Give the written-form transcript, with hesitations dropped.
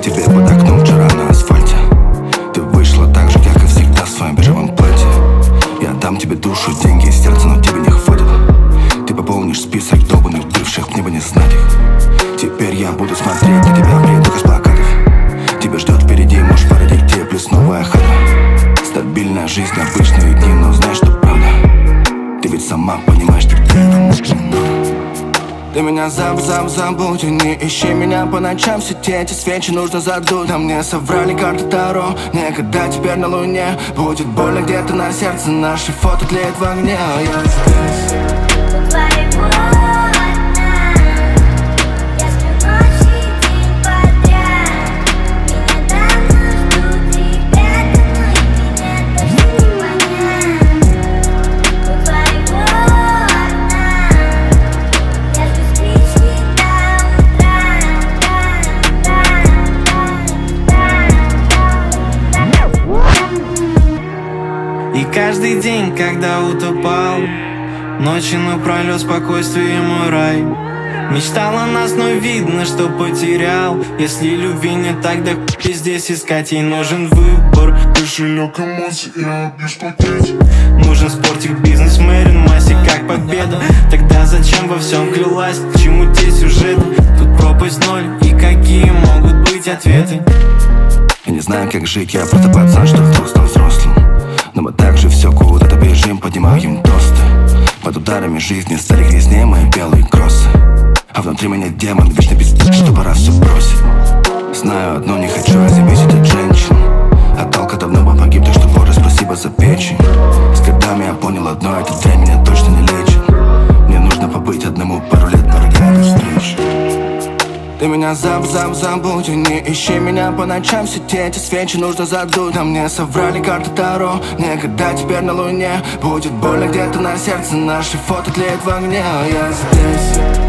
тебе под окном вчера на асфальте. Ты вышла так же, как и всегда, в своем бежевом платье. Я дам тебе душу, деньги и сердце, но тебе не хватит. Ты пополнишь список долбанных бывших, мне бы не знать их. Теперь я буду смотреть на тебя, блин, только с плакатов. Тебя ждет впереди, можешь породить тебе плюс новая хата. Стабильная жизнь, обычные дни, но знаешь, что правда. Ты ведь сама понимаешь, ты где-то. Ты меня забудь, не ищи меня по ночам. Все эти свечи нужно задуть. А мне соврали карты Таро. Никогда теперь на луне будет больно где-то на сердце. Наши фото тлеют в огне, а я здесь. И каждый день, когда утопал, ночи напролёт спокойствие мой рай. Мечтал о нас, но видно, что потерял. Если любви нет, тогда здесь искать. Ей нужен выбор, кошелек, эмоций и объешь платить. нужен спортик, бизнес, Мэрин, массе, как победа. Тогда зачем во всем клялась, к чему те сюжеты? Тут пропасть ноль, и какие могут быть ответы? Я не знаю, как жить, я просто пацан, что вдруг стал взрослым. Но мы также все куда-то бежим, поднимаем тосты. Под ударами жизни стали грязнее мои белые кроссы. А внутри меня демон вечно пиздит, что пора все бросить. Знаю одно, не хочу я зависеть от женщин. От толка давно бы погиб, так что, Боже, спасибо за печень. С годами я понял одно, этот дрянь меня точно не лечит. Мне нужно побыть одному пару лет до роковой встречи. Ты меня забудь, не ищи меня по ночам. Все эти свечи нужно задуть. А мне соврали карты Таро. Никогда теперь на луне будет больно где-то на сердце. Наши фото тлеют в огне, а я здесь.